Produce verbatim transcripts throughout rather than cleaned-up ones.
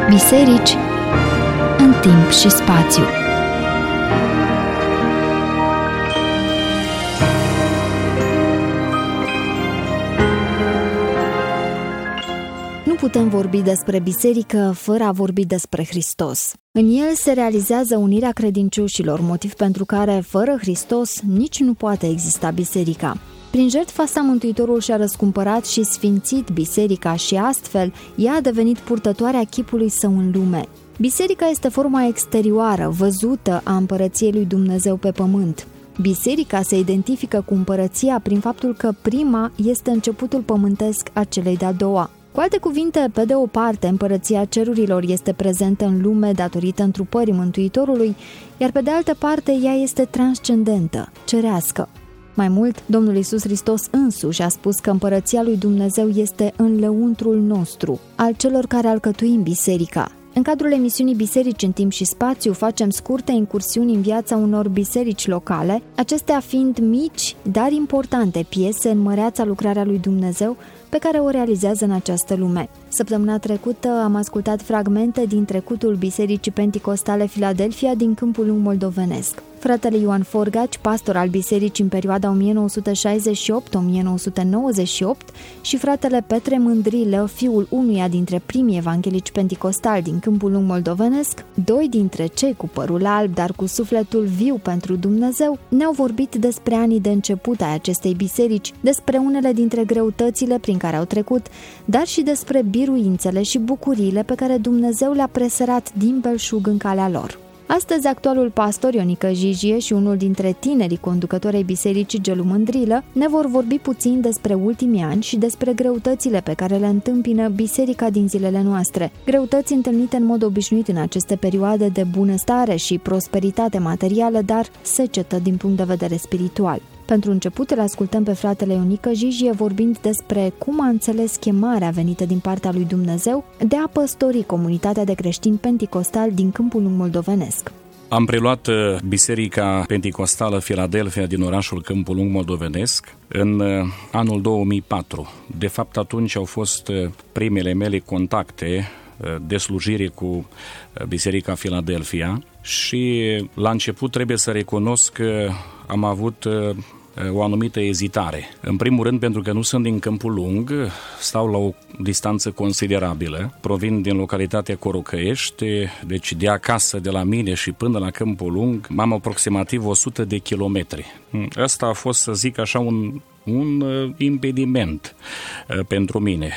Biserici în timp și spațiu. Nu putem vorbi despre biserică fără a vorbi despre Hristos. În el se realizează unirea credincioșilor, motiv pentru care, fără Hristos, nici nu poate exista biserica. Prin jertfa sa, Mântuitorul și-a răscumpărat și sfințit biserica și astfel ea a devenit purtătoarea chipului său în lume. Biserica este forma exterioară, văzută a împărăției lui Dumnezeu pe pământ. Biserica se identifică cu împărăția prin faptul că prima este începutul pământesc a celei de-a doua. Cu alte cuvinte, pe de o parte, împărăția cerurilor este prezentă în lume datorită întrupării Mântuitorului, iar pe de altă parte ea este transcendentă, cerească. Mai mult, Domnul Iisus Hristos însuși a spus că împărăția lui Dumnezeu este în lăuntrul nostru, al celor care alcătuim biserica. În cadrul emisiunii Biserici în timp și spațiu facem scurte incursiuni în viața unor biserici locale, acestea fiind mici, dar importante piese în măreața lucrarea lui Dumnezeu pe care o realizează în această lume. Săptămâna trecută am ascultat fragmente din trecutul Bisericii Penticostale Filadelfia din Câmpul Lung moldovenesc. Fratele Ioan Forgaci, pastor al bisericii în perioada o mie nouă sute șaizeci și opt - o mie nouă sute nouăzeci și opt, și fratele Petre Mândrilă, fiul unuia dintre primii evanghelici penticostali din Câmpul Lung moldovenesc, doi dintre cei cu părul alb, dar cu sufletul viu pentru Dumnezeu, ne-au vorbit despre anii de început ai acestei biserici, despre unele dintre greutățile prin care au trecut, dar și despre biruințele și bucuriile pe care Dumnezeu le-a presărat din belșug în calea lor. Astăzi, actualul pastor Ionică Jijie și unul dintre tinerii conducători ai bisericii, Gelu Mândrilă, ne vor vorbi puțin despre ultimii ani și despre greutățile pe care le întâmpină biserica din zilele noastre. Greutăți întâlnite în mod obișnuit în aceste perioade de bunăstare și prosperitate materială, dar secetă din punct de vedere spiritual. Pentru început îl ascultăm pe fratele Ionică Jijie vorbind despre cum a înțeles chemarea venită din partea lui Dumnezeu de a păstori comunitatea de creștini penticostali din Câmpul Lung moldovenesc. Am preluat Biserica Penticostală Filadelfia din orașul Câmpul Lung moldovenesc în anul două mii patru. De fapt, atunci au fost primele mele contacte de slujire cu Biserica Filadelfia și la început trebuie să recunosc că am avut o anumită ezitare. În primul rând pentru că nu sunt din Câmpul Lung, stau la o distanță considerabilă, provin din localitatea Corocăiești, deci de acasă, de la mine și până la Câmpul Lung, am aproximativ o sută de kilometri. Ăsta a fost, să zic așa, un, un impediment pentru mine.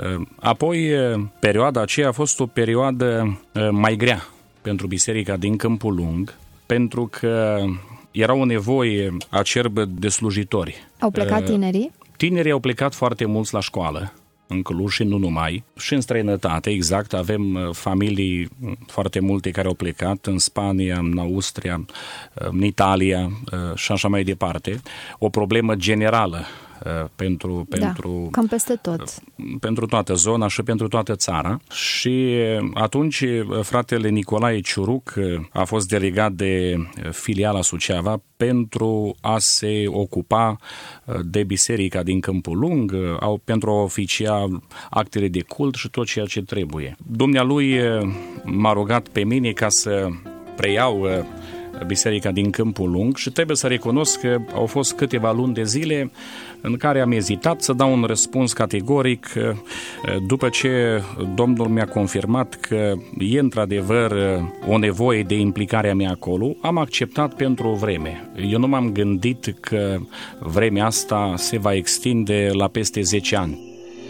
Apoi, perioada aceea a fost o perioadă mai grea pentru biserica din Câmpul Lung, pentru că era o nevoie acerbă de slujitori. Au plecat tinerii? Tinerii au plecat foarte mulți la școală, în Cluj și nu numai, și în străinătate, exact. Avem familii foarte multe care au plecat în Spania, în Austria, în Italia și așa mai departe. O problemă generală pentru, da, pentru, cam peste tot. Pentru toată zona și pentru toată țara. Și atunci fratele Nicolae Ciuruc a fost delegat de filiala Suceava pentru a se ocupa de biserica din Câmpul Lung, pentru a oficia actele de cult și tot ceea ce trebuie. Dumnealui m-a rugat pe mine ca să preiau biserica din Câmpul Lung și trebuie să recunosc că au fost câteva luni de zile în care am ezitat să dau un răspuns categoric. După ce Domnul mi-a confirmat că e într-adevăr o nevoie de implicarea mea acolo, am acceptat pentru o vreme. Eu nu m-am gândit că vremea asta se va extinde la peste zece ani.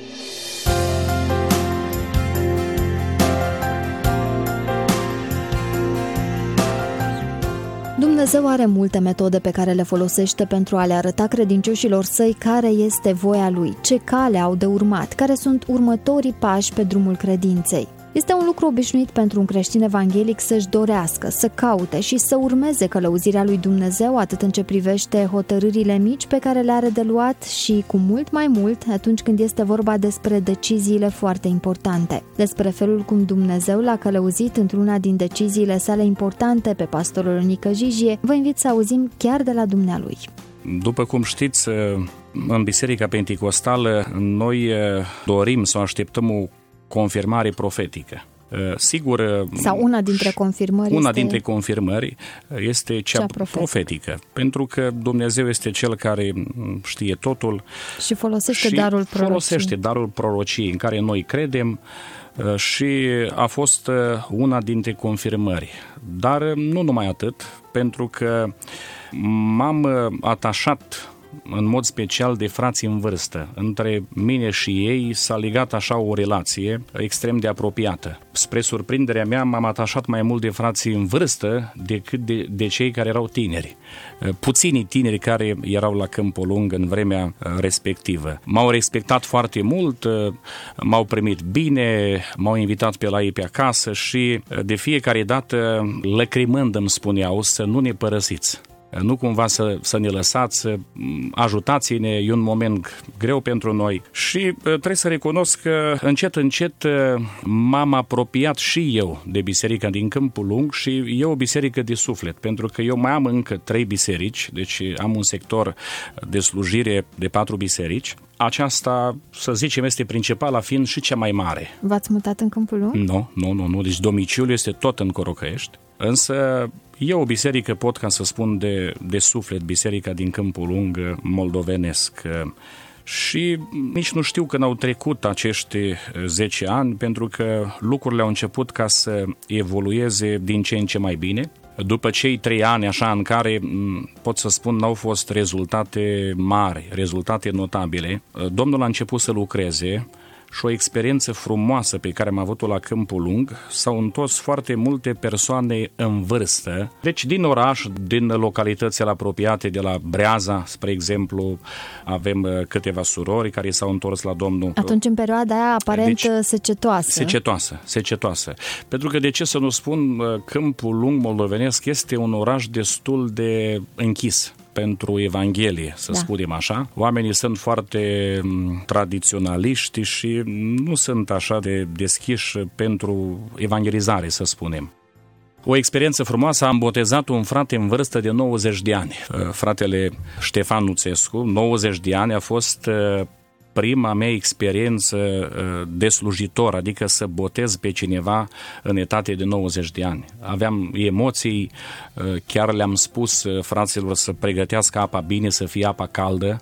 Dumnezeu are multe metode pe care le folosește pentru a le arăta credincioșilor săi care este voia Lui, ce cale au de urmat, care sunt următorii pași pe drumul credinței. Este un lucru obișnuit pentru un creștin evanghelic să-și dorească, să caute și să urmeze călăuzirea lui Dumnezeu atât în ce privește hotărârile mici pe care le are de luat și cu mult mai mult atunci când este vorba despre deciziile foarte importante. Despre felul cum Dumnezeu l-a călăuzit într-una din deciziile sale importante pe pastorul Ionică Jijie, vă invit să auzim chiar de la dumnealui. După cum știți, în Biserica Penticostală noi dorim să așteptăm o confirmare profetică. Sigur, sau una dintre confirmări una este... dintre confirmări este cea, cea profetică. profetică, pentru că Dumnezeu este Cel care știe totul și folosește și darul prorociei. folosește darul prorociei în care noi credem și a fost una dintre confirmări. Dar nu numai atât, pentru că m-am atașat în mod special de frații în vârstă. Între mine și ei s-a legat așa o relație extrem de apropiată. Spre surprinderea mea, m-am atașat mai mult de frații în vârstă decât de, de cei care erau tineri. Puținii tineri care erau la Câmpul Lung în vremea respectivă. M-au respectat foarte mult, m-au primit bine, m-au invitat pe la ei pe acasă și de fiecare dată lăcrimând îmi spuneau să nu ne părăsiți. Nu cumva să, să ne lăsați, ajutați-ne, e un moment greu pentru noi. Și trebuie să recunosc că încet, încet m-am apropiat și eu de biserica din Câmpul Lung și e o biserică de suflet, pentru că eu mai am încă trei biserici, deci am un sector de slujire de patru biserici. Aceasta, să zicem, este principala, fiind și cea mai mare. V-ați mutat în Câmpul Lung? Nu, nu, nu, nu. Deci domiciliul este tot în Corocăiești, însă e o biserică, pot ca să spun, de, de suflet, biserica din Câmpul Lung moldovenesc. Și nici nu știu când au trecut acești zece ani, pentru că lucrurile au început ca să evolueze din ce în ce mai bine. După cei trei ani așa în care, pot să spun, n-au fost rezultate mari, rezultate notabile, Domnul a început să lucreze și o experiență frumoasă pe care am avut-o la Câmpul Lung, s-au întors foarte multe persoane în vârstă, deci din oraș, din localitățile apropiate, de la Breaza, spre exemplu, avem câteva surori care s-au întors la Domnul. Atunci, în perioada aia, aparent, deci, secetoasă. Secetoasă, secetoasă. Pentru că, de ce să nu spun, Câmpul Lung moldovenesc este un oraș destul de închis pentru Evanghelie, să da. spunem așa. Oamenii sunt foarte tradiționaliști și nu sunt așa de deschiși pentru evangelizare, să spunem. O experiență frumoasă, am botezat un frate în vârstă de nouăzeci de ani. Fratele Ștefan Nuțescu, nouăzeci de ani, a fost prima mea experiență de slujitor, adică să botez pe cineva în etate de nouăzeci de ani. Aveam emoții, chiar le-am spus fraților să pregătească apa bine, să fie apa caldă,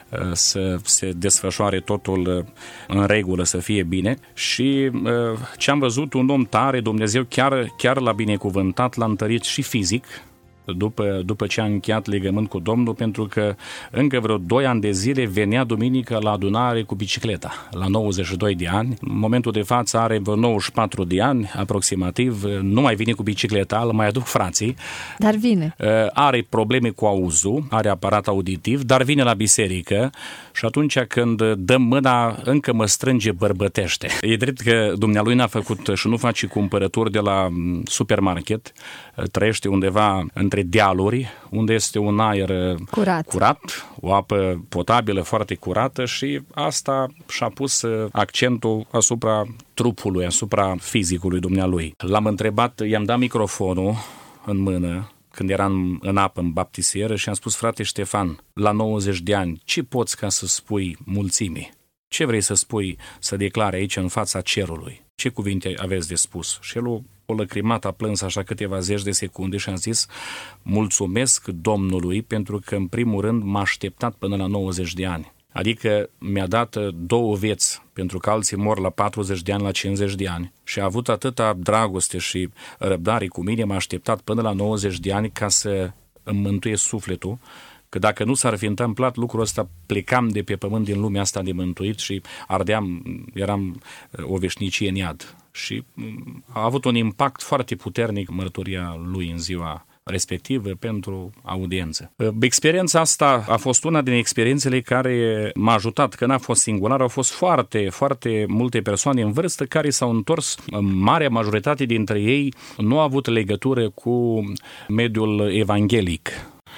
să se desfășoare totul în regulă, să fie bine. Și ce am văzut, un om tare, Dumnezeu chiar, chiar l-a binecuvântat, l-a întărit și fizic, După, după ce a încheiat legământ cu Domnul, pentru că încă vreo doi ani de zile venea duminică la adunare cu bicicleta, la nouăzeci și doi de ani. În momentul de față are vreo nouăzeci și patru de ani, aproximativ, nu mai vine cu bicicleta, îl mai aduc frații. Dar vine. Are probleme cu auzul, are aparat auditiv, dar vine la biserică și atunci când dăm mâna, încă mă strânge bărbătește. E drept că dumnealui n-a făcut și nu face cumpărături de la supermarket, trăiește undeva între dealuri, unde este un aer curat. curat, o apă potabilă foarte curată și asta și-a pus accentul asupra trupului, asupra fizicului dumnealui. L-am întrebat, i-am dat microfonul în mână când eram în apă, în baptisieră, și am spus: frate Ștefan, la nouăzeci de ani, ce poți ca să spui mulțimii? Ce vrei să spui, să declare aici în fața cerului? Ce cuvinte aveți de spus? Și el o lăcrimat, a plâns așa câteva zeci de secunde și am zis: mulțumesc Domnului pentru că în primul rând m-a așteptat până la nouăzeci de ani. Adică mi-a dat două vieți, pentru că alții mor la patruzeci de ani, la cincizeci de ani, și a avut atâta dragoste și răbdare cu mine, m-a așteptat până la nouăzeci de ani ca să îmi mântuie sufletul, că dacă nu s-ar fi întâmplat lucrul ăsta, plecam de pe pământ din lumea asta de mântuit și ardeam, eram o veșnicie în iad. Și a avut un impact foarte puternic mărturia lui în ziua respectivă pentru audiență. Experiența asta a fost una din experiențele care m-a ajutat, că n-a fost singular, au fost foarte, foarte multe persoane în vârstă care s-au întors, marea majoritate dintre ei nu a avut legătură cu mediul evanghelic.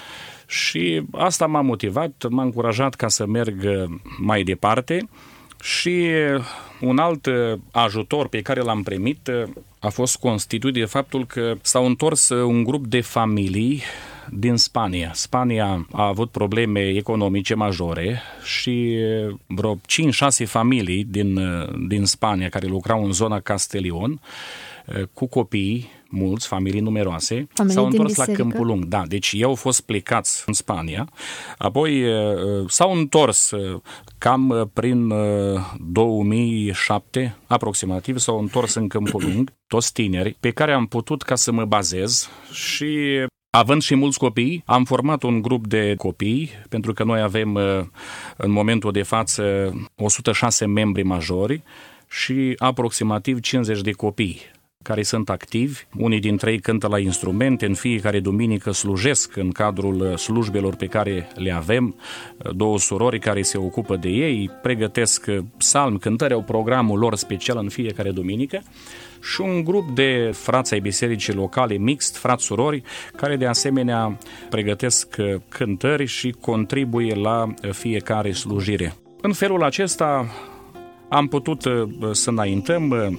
Și asta m-a motivat, m-a încurajat ca să merg mai departe. Și un alt ajutor pe care l-am primit a fost constituit de faptul că s-au întors un grup de familii din Spania. Spania a avut probleme economice majore și vreo cinci șase familii din, din Spania care lucrau în zona Castellion cu copii mulți, familii numeroase, familii s-au întors la Câmpul Lung. Da, deci ei au fost plecați în Spania, apoi s-au întors cam prin două mii șapte, aproximativ, s-au întors în Câmpul Lung, toți tineri, pe care am putut ca să mă bazez și având și mulți copii, am format un grup de copii, pentru că noi avem în momentul de față o sută șase membri majori și aproximativ cincizeci de copii care sunt activi. Unii dintre ei cântă la instrumente, în fiecare duminică slujesc în cadrul slujbelor pe care le avem. Două surori care se ocupă de ei, pregătesc psalmi, cântări, au programul lor special în fiecare duminică. Și un grup de frați ai bisericii locale mixt, frați-surori, care de asemenea pregătesc cântări și contribuie la fiecare slujire. În felul acesta am putut să înaintăm.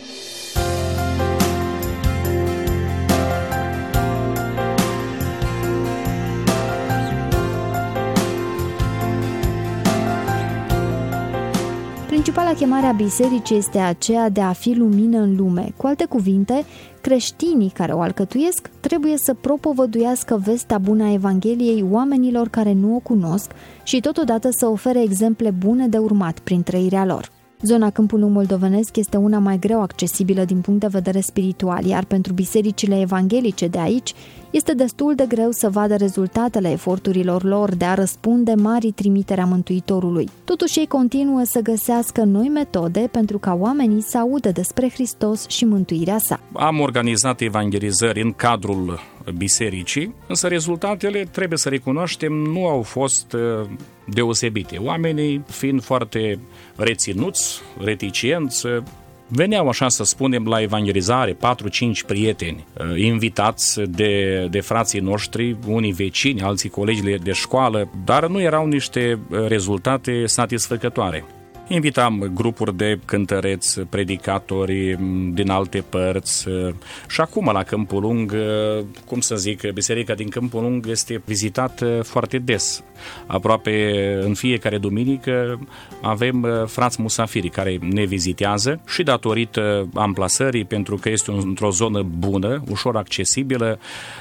Principala chemare a bisericii este aceea de a fi lumină în lume. Cu alte cuvinte, creștinii care o alcătuiesc trebuie să propovăduiască vestea bună a Evangheliei oamenilor care nu o cunosc și totodată să ofere exemple bune de urmat prin trăirea lor. Zona Câmpul Lung moldovenesc este una mai greu accesibilă din punct de vedere spiritual, iar pentru bisericile evanghelice de aici este destul de greu să vadă rezultatele eforturilor lor de a răspunde marii trimitere a Mântuitorului. Totuși ei continuă să găsească noi metode pentru ca oamenii să audă despre Hristos și mântuirea sa. Am organizat evangelizări în cadrul bisericii, însă rezultatele, trebuie să recunoaștem, nu au fost deosebite. Oamenii fiind foarte reținuți, reticienți, veneau, așa să spunem, la evangelizare patru cinci prieteni invitați de, de frații noștri, unii vecini, alții colegi de școală, dar nu erau niște rezultate satisfăcătoare. Invitam grupuri de cântăreți, predicatori din alte părți și acum la Câmpul Lung, cum să zic, biserica din Câmpul Lung este vizitată foarte des. Aproape în fiecare duminică avem frați musafiri care ne vizitează și datorită amplasării, pentru că este într-o zonă bună, ușor accesibilă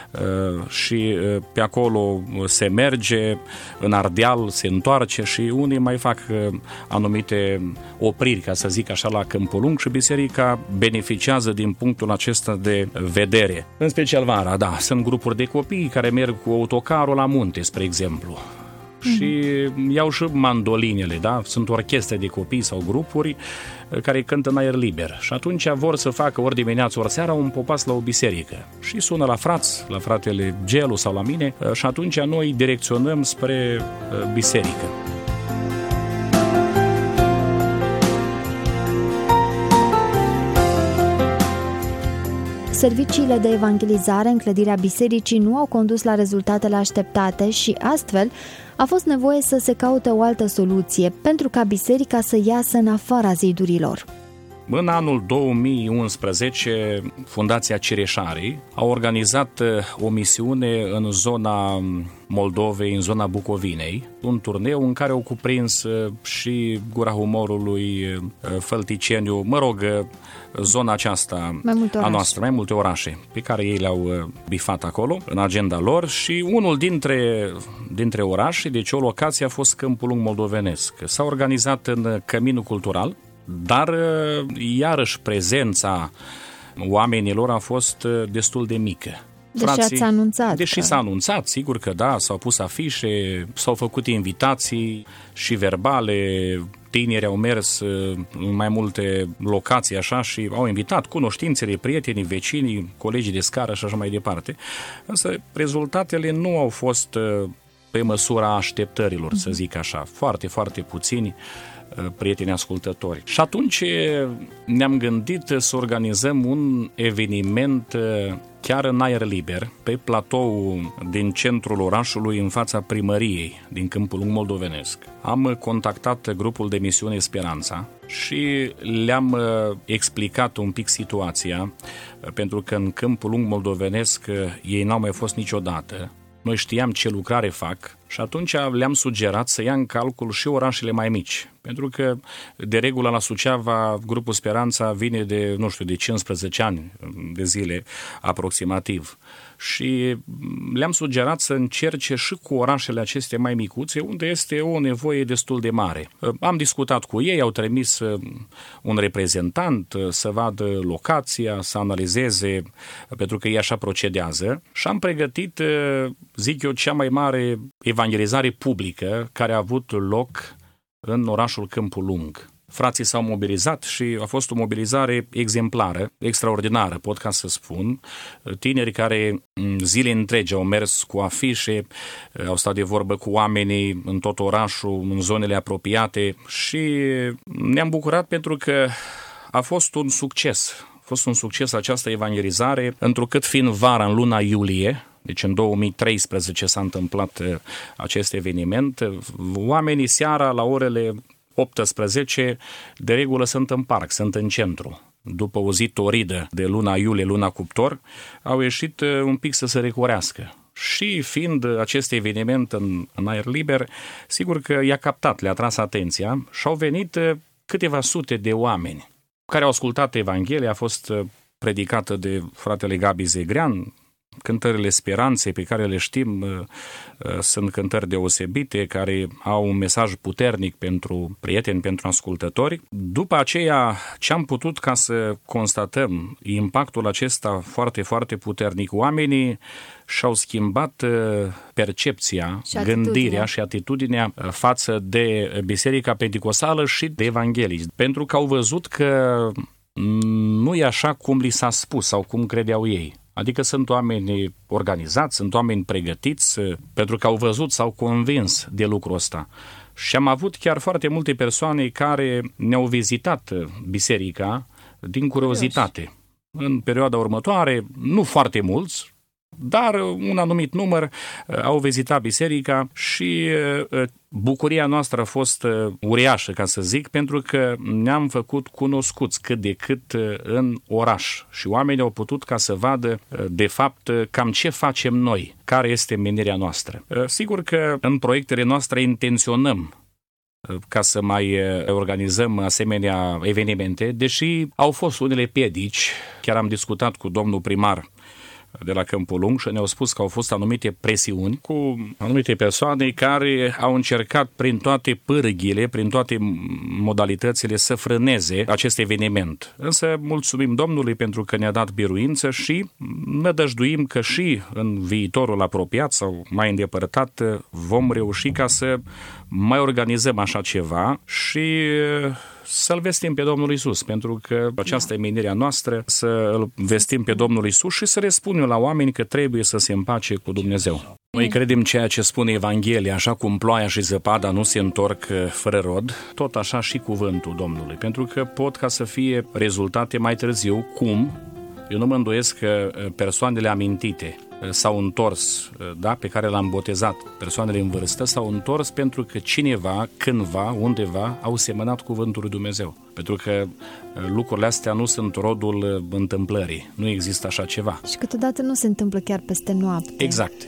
și pe acolo se merge, în Ardeal se întoarce și unii mai fac anumite opriri, ca să zic așa, la Câmpul Lung și biserica beneficiază din punctul acesta de vedere. În special vara, da, sunt grupuri de copii care merg cu autocarul la munte, spre exemplu. Și iau și mandolinele, da? Sunt orchestre de copii sau grupuri care cântă în aer liber. Și atunci vor să facă ori dimineață, ori seara un popas la o biserică. Și sună la frați, la fratele Gelu sau la mine, și atunci noi direcționăm spre biserică. Serviciile de evangelizare în clădirea bisericii nu au condus la rezultatele așteptate și astfel a fost nevoie să se caute o altă soluție pentru ca biserica să iasă în afara zidurilor. În anul două mii unsprezece, Fundația Cireșarii a organizat o misiune în zona Moldovei, în zona Bucovinei, un turneu în care au cuprins și Gura Humorului, Fălticeniu, mă rog, zona aceasta a noastră, mai multe orașe pe care ei le-au bifat acolo în agenda lor și unul dintre, dintre orașe, deci o locație a fost Câmpul Lung moldovenesc. S-a organizat în Căminul Cultural, dar iarăși prezența oamenilor a fost destul de mică. Deși Frații, ați anunțat. Deși că... s-a anunțat, sigur că da, s-au pus afișe, s-au făcut invitații și verbale, tinerii au mers în mai multe locații așa și au invitat cunoștințele, prietenii, vecinii, colegii de scară și așa mai departe. Însă rezultatele nu au fost pe măsura așteptărilor, să zic așa, foarte, foarte puțini prieteni ascultători. Și atunci ne-am gândit să organizăm un eveniment chiar în aer liber, pe platou din centrul orașului, în fața primăriei din Câmpul Lung moldovenesc. Am contactat grupul de misiune Speranța și le-am explicat un pic situația, pentru că în Câmpul Lung moldovenesc ei n-au mai fost niciodată. Noi știam ce lucrare fac și atunci le-am sugerat să ia în calcul și orașele mai mici. Pentru că, de regulă, la Suceava, grupul Speranța vine de, nu știu, de cincisprezece ani de zile aproximativ. Și le-am sugerat să încerce și cu orașele acestea mai micuțe, unde este o nevoie destul de mare. Am discutat cu ei, au trimis un reprezentant să vadă locația, să analizeze, pentru că ei așa procedează. Și am pregătit, zic eu, cea mai mare evangelizare publică care a avut loc în orașul Câmpul Lung. Frații s-au mobilizat și a fost o mobilizare exemplară, extraordinară, pot ca să spun. Tineri care zile întregi au mers cu afișe, au stat de vorbă cu oamenii în tot orașul, în zonele apropiate și ne-am bucurat pentru că a fost un succes. A fost un succes această evangelizare, întrucât fiind vara în luna iulie, deci în două mii treisprezece s-a întâmplat acest eveniment, oamenii seara la orele optsprezece de regulă sunt în parc, sunt în centru. După o zi toridă de luna iulie, luna cuptor, au ieșit un pic să se recorească. Și fiind acest eveniment în, în aer liber, sigur că i-a captat, le-a tras atenția și au venit câteva sute de oameni care au ascultat Evanghelia, a fost predicată de fratele Gabi Zegrean. Cântările Speranței, pe care le știm, sunt cântări deosebite, care au un mesaj puternic pentru prieteni, pentru ascultători. După aceea, ce am putut ca să constatăm impactul acesta foarte, foarte puternic, oamenii și-au schimbat percepția, și gândirea și atitudinea față de Biserica Pentecosală și de evanghelici, pentru că au văzut că nu e așa cum li s-a spus sau cum credeau ei. Adică sunt oameni organizați, sunt oameni pregătiți, pentru că au văzut, s-au convins de lucrul ăsta. Și am avut chiar foarte multe persoane care ne-au vizitat biserica din curiozitate. În perioada următoare, nu foarte mulți, dar un anumit număr au vizitat biserica și bucuria noastră a fost uriașă, ca să zic, pentru că ne-am făcut cunoscuți cât de cât în oraș și oamenii au putut ca să vadă de fapt cam ce facem noi, care este menirea noastră. Sigur că în proiectele noastre intenționăm ca să mai organizăm asemenea evenimente, deși au fost unele piedici. Chiar am discutat cu domnul primar de la Câmpul Lung și ne-au spus că au fost anumite presiuni cu anumite persoane care au încercat prin toate pârghile, prin toate modalitățile să frâneze acest eveniment. Însă mulțumim Domnului pentru că ne-a dat biruință și nădăjduim că și în viitorul apropiat sau mai îndepărtat vom reuși ca să mai organizăm așa ceva și să-L vestim pe Domnul Iisus, pentru că aceasta e menirea noastră, să-L vestim pe Domnul Iisus și să răspundem la oameni că trebuie să se împace cu Dumnezeu. Noi credem ceea ce spune Evanghelia, așa cum ploaia și zăpada nu se întorc fără rod, tot așa și cuvântul Domnului, pentru că pot ca să fie rezultate mai târziu, cum? Eu nu mă îndoiesc că persoanele amintite s-au întors, da, pe care l-am botezat, persoanele în vârstă s-au întors pentru că cineva, cândva, undeva, au semănat cuvântul lui Dumnezeu. Pentru că lucrurile astea nu sunt rodul întâmplării, nu există așa ceva. Și câteodată nu se întâmplă chiar peste noapte. Exact.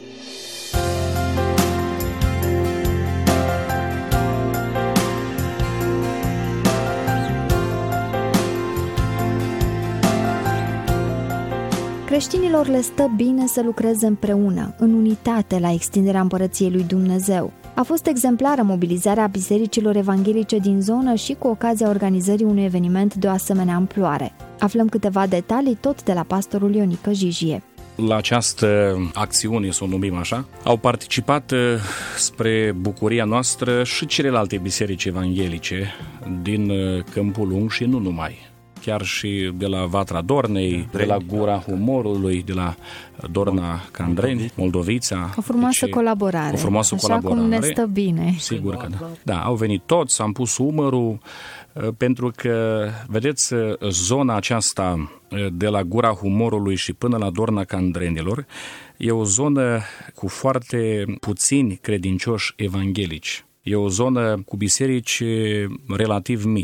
Creștinilor le stă bine să lucreze împreună, în unitate, la extinderea împărăției lui Dumnezeu. A fost exemplară mobilizarea bisericilor evanghelice din zonă și cu ocazia organizării unui eveniment de o asemenea amploare. Aflăm câteva detalii tot de la pastorul Ionică Jijie. La această acțiune, să o numim așa, au participat spre bucuria noastră și celelalte biserici evanghelice din Câmpul Lung și nu numai. Chiar și de la Vatra Dornei, de la Gura Humorului, de la Dorna Candreni, Moldovița. O frumoasă deci, colaborare. O frumoasă așa colaborare. Cum ne stă bine. Sigur că da. Da, au venit toți, am pus umărul, pentru că, vedeți, zona aceasta de la Gura Humorului și până la Dorna Candrenilor e o zonă cu foarte puțini credincioși evanghelici. E o zonă cu biserici relativ mici.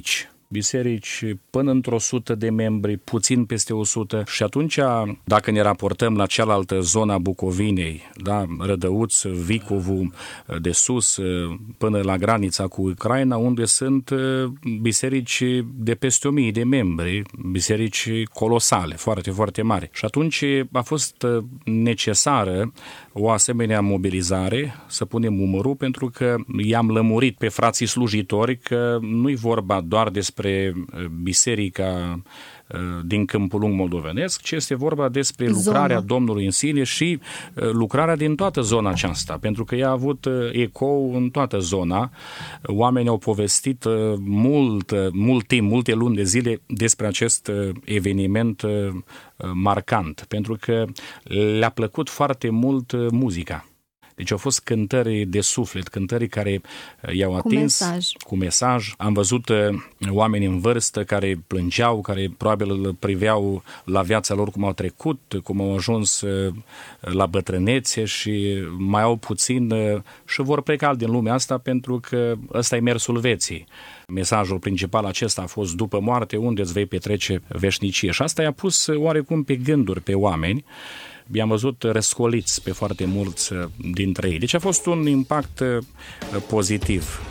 biserici până într-o sută de membri, puțin peste o sută și atunci, dacă ne raportăm la cealaltă zona Bucovinei, da, Rădăuț, Vicovu, de sus, până la granița cu Ucraina, unde sunt biserici de peste o mie de membri, biserici colosale, foarte, foarte mari. Și atunci a fost necesară o asemenea mobilizare, să punem umărul, pentru că i-am lămurit pe frații slujitori că nu-i vorba doar despre biserica din Câmpul Lung moldovenesc, ci este vorba despre lucrarea Zona. Domnului în sine și lucrarea din toată zona aceasta, pentru că ea a avut ecou în toată zona. Oamenii au povestit mult, mult timp, multe luni de zile despre acest eveniment marcant, pentru că le-a plăcut foarte mult muzica. Deci au fost cântări de suflet, cântări care i-au atins cu mesaj. cu mesaj. Am văzut oameni în vârstă care plângeau, care probabil îl priveau la viața lor cum au trecut, cum au ajuns la bătrânețe și mai au puțin și vor pleca din lumea asta pentru că ăsta e mersul vieții. Mesajul principal acesta a fost după moarte, unde îți vei petrece veșnicie. Și asta i-a pus oarecum pe gânduri pe oameni. I-am văzut răscoliți pe foarte mulți dintre ei. Deci a fost un impact pozitiv.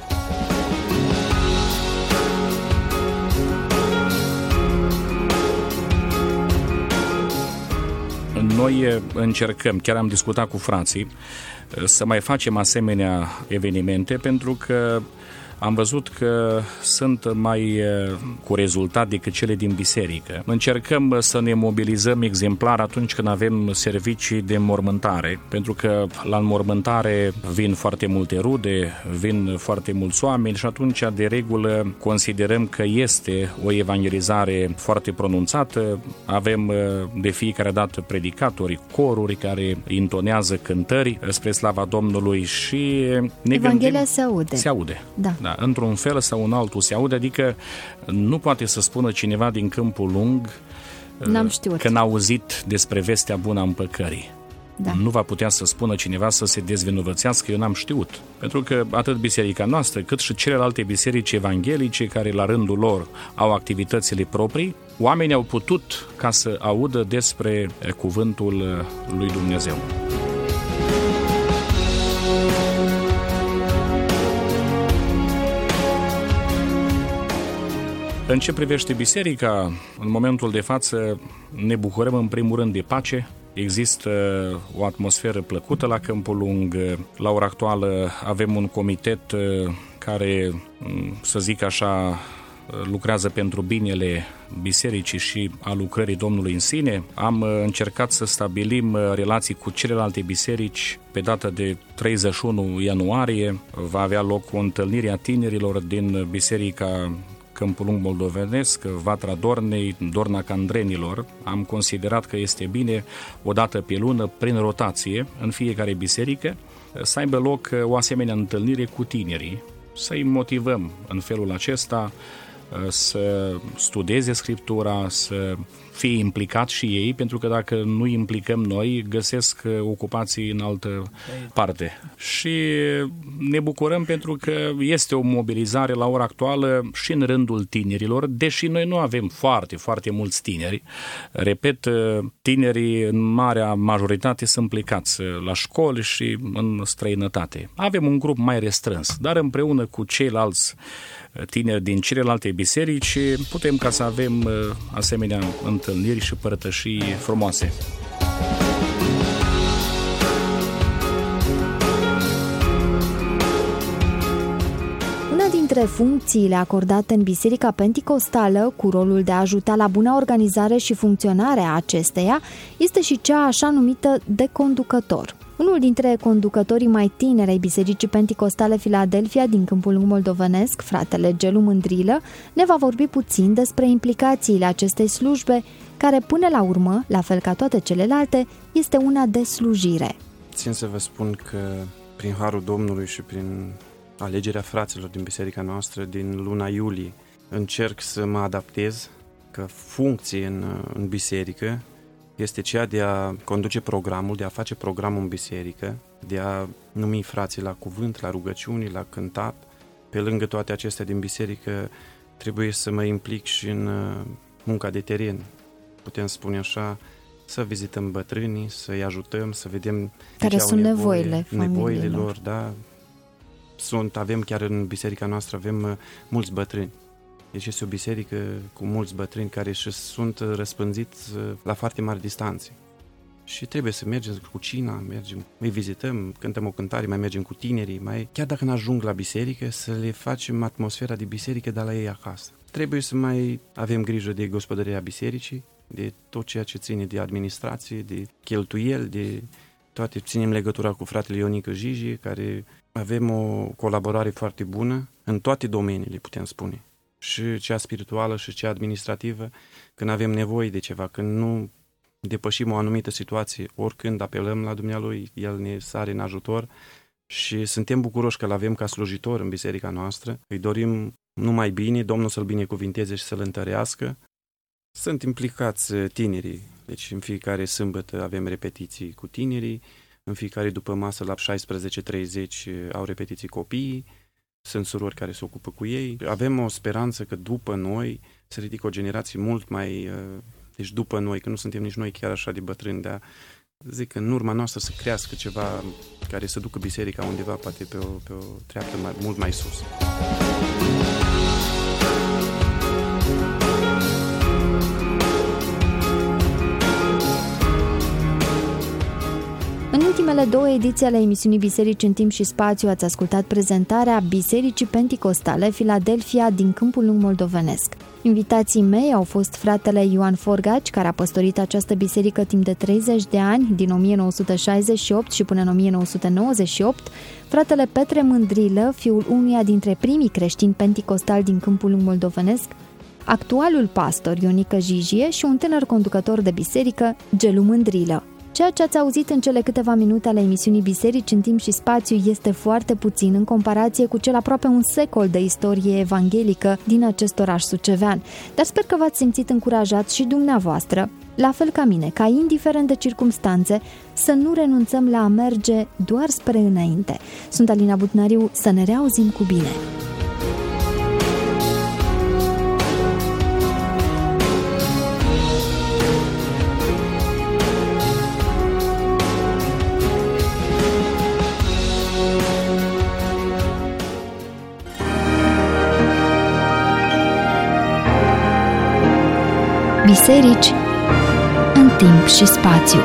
Noi încercăm, chiar am discutat cu frații, să mai facem asemenea evenimente, pentru că am văzut că sunt mai cu rezultat decât cele din biserică. Încercăm să ne mobilizăm exemplar atunci când avem servicii de înmormântare, pentru că la înmormântare vin foarte multe rude, vin foarte mulți oameni și atunci de regulă considerăm că este o evangelizare foarte pronunțată. Avem de fiecare dată predicatori, coruri care intonează cântări spre slava Domnului și ne Evanghelia gândim, se aude. Se aude. Da. Da, într-un fel sau în altul se aude, adică nu poate să spună cineva din Câmpul Lung N-am știut. că n-a auzit despre vestea bună a împăcării. Da. Nu va putea să spună cineva să se dezvinovățească, eu n-am știut. Pentru că atât biserica noastră, cât și celelalte biserici evanghelice, care la rândul lor au activitățile proprii, oamenii au putut ca să audă despre cuvântul lui Dumnezeu. În ce privește biserica, în momentul de față ne bucurăm în primul rând de pace. Există o atmosferă plăcută la Câmpul Lung. La ora actuală avem un comitet care, să zic așa, lucrează pentru binele bisericii și a lucrării Domnului în sine. Am încercat să stabilim relații cu celelalte biserici. Pe data de treizeci și unu ianuarie va avea loc o întâlnire a tinerilor din biserica Câmpul Lung moldovenesc, Vatra Dornei, Dorna Candrenilor. Am considerat că este bine o dată pe lună, prin rotație, în fiecare biserică, să aibă loc o asemenea întâlnire cu tinerii, să-i motivăm în felul acesta să studieze Scriptura, să fie implicați și ei, pentru că dacă nu implicăm noi, găsesc ocupații în altă parte. Și ne bucurăm pentru că este o mobilizare la ora actuală și în rândul tinerilor, deși noi nu avem foarte, foarte mulți tineri. Repet, tinerii în marea majoritate sunt plecați la școli și în străinătate. Avem un grup mai restrâns, dar împreună cu ceilalți tineri din celelalte biserici putem ca să avem asemenea întâlniri și părtășii frumoase. Una dintre funcțiile acordate în Biserica Penticostală, cu rolul de a ajuta la buna organizare și funcționare a acesteia, este și cea așa numită de conducător. Unul dintre conducătorii mai tineri ai Bisericii Penticostale Filadelfia din Câmpul Lung moldovenesc, fratele Gelu Mândrilă, ne va vorbi puțin despre implicațiile acestei slujbe, care până la urmă, la fel ca toate celelalte, este una de slujire. Țin să vă spun că prin harul Domnului și prin alegerea fraților din biserica noastră din luna iulie încerc să mă adaptez, că funcție în, în biserică este ceea de a conduce programul, de a face programul în biserică, de a numi frații la cuvânt, la rugăciuni, la cântat. Pe lângă toate acestea din biserică, trebuie să mă implic și în munca de teren, putem spune așa, să vizităm bătrânii, să-i ajutăm, să vedem care ce sunt au nevoile nevoie, nevoile familiilor. lor, da. Sunt, avem chiar în biserica noastră, avem mulți bătrâni. Deci este o biserică cu mulți bătrâni care și sunt răspândiți la foarte mari distanțe. Și trebuie să mergem cu cina, mergem, îi vizităm, cântăm o cântare, mai mergem cu tinerii, mai chiar dacă nu ajung la biserică, să le facem atmosfera de biserică de la ei acasă. Trebuie să mai avem grijă de gospodăria bisericii, de tot ceea ce ține de administrație, de cheltuieli, de toate. Ținem legătura cu fratele Ionică Jiji, care avem o colaborare foarte bună în toate domeniile, putem spune. Și cea spirituală și cea administrativă, când avem nevoie de ceva, când nu depășim o anumită situație, oricând apelăm la Dumnealui, El ne sare în ajutor și suntem bucuroși că L-avem ca slujitor în biserica noastră. Îi dorim numai bine, Domnul să-L binecuvinteze și să-L întărească. Sunt implicați tinerii, deci în fiecare sâmbătă avem repetiții cu tinerii, în fiecare după masă la șaisprezece treizeci au repetiții copiii, sunt surori care se ocupă cu ei. Avem o speranță că după noi se ridică o generație mult mai... Deci după noi, că nu suntem nici noi chiar așa de bătrâni, dar zic că în urma noastră să crească ceva care să ducă biserica undeva, poate pe o, pe o treaptă mai, mult mai sus. În ultimele două ediții ale emisiunii Biserici în Timp și Spațiu ați ascultat prezentarea Bisericii Penticostale Filadelfia din Câmpul Lung moldovenesc. Invitații mei au fost fratele Ioan Forgaci, care a păstorit această biserică timp de treizeci de ani, din o mie nouă sute șaizeci și opt și până în o mie nouă sute nouăzeci și opt, fratele Petre Mândrilă, fiul unuia dintre primii creștini penticostali din Câmpul Lung moldovenesc, actualul pastor Ionică Jijie și un tânăr conducător de biserică, Gelu Mândrilă. Ceea ce ați auzit în cele câteva minute ale emisiunii Biserici în Timp și Spațiu este foarte puțin în comparație cu cel aproape un secol de istorie evanghelică din acest oraș sucevean, dar sper că v-ați simțit încurajați și dumneavoastră, la fel ca mine, ca indiferent de circumstanțe, să nu renunțăm la a merge doar spre înainte. Sunt Alina Butnariu, să ne reauzim cu bine! Biserici în Timp și Spațiu.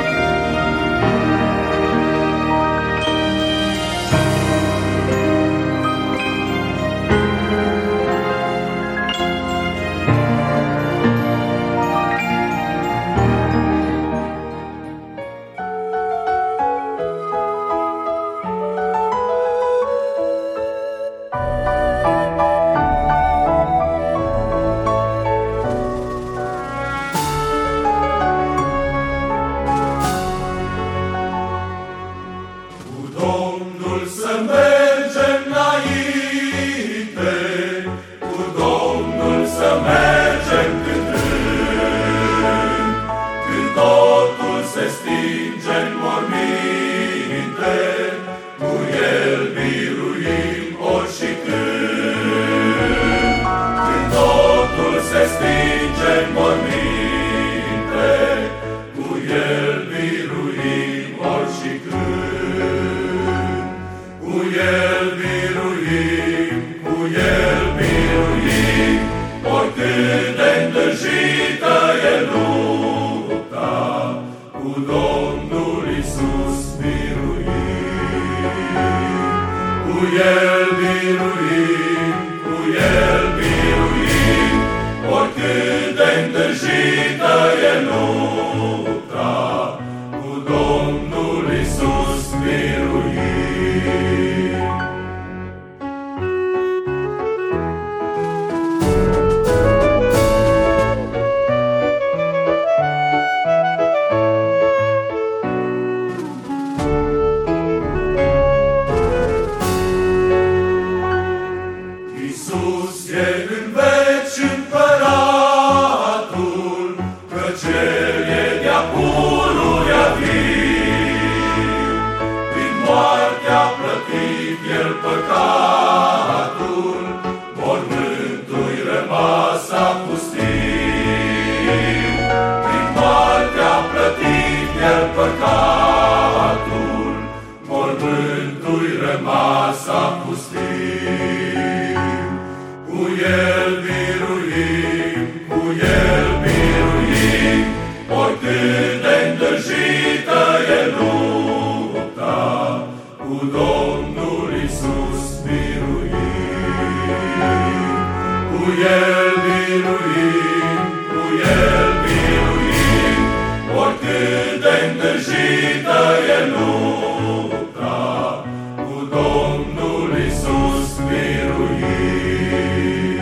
cu El biruim, cu El biruim, oricât de îndrăjită e lupta, cu Domnul Iisus biruim.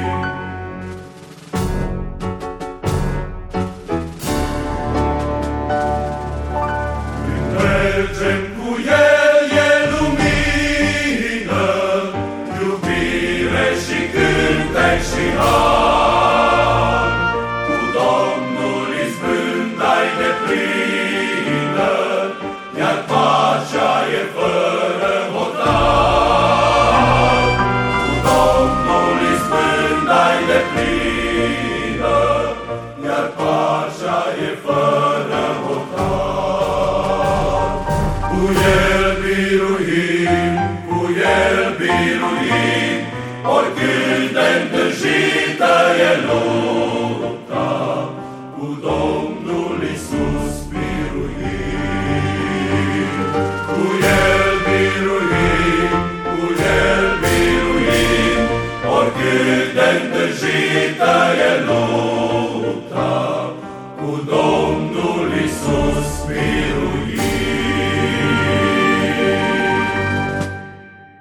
Când mergem cu El e lumină, iubire și cântec și har, cu Domnul izbânda-i deplină, iar pacea e fără hotar. Cu Domnul izbânda-i deplină, iar pacea e fără hotar. Cu El biruim, cu El biruim, oricât de îndrăjită e lumea,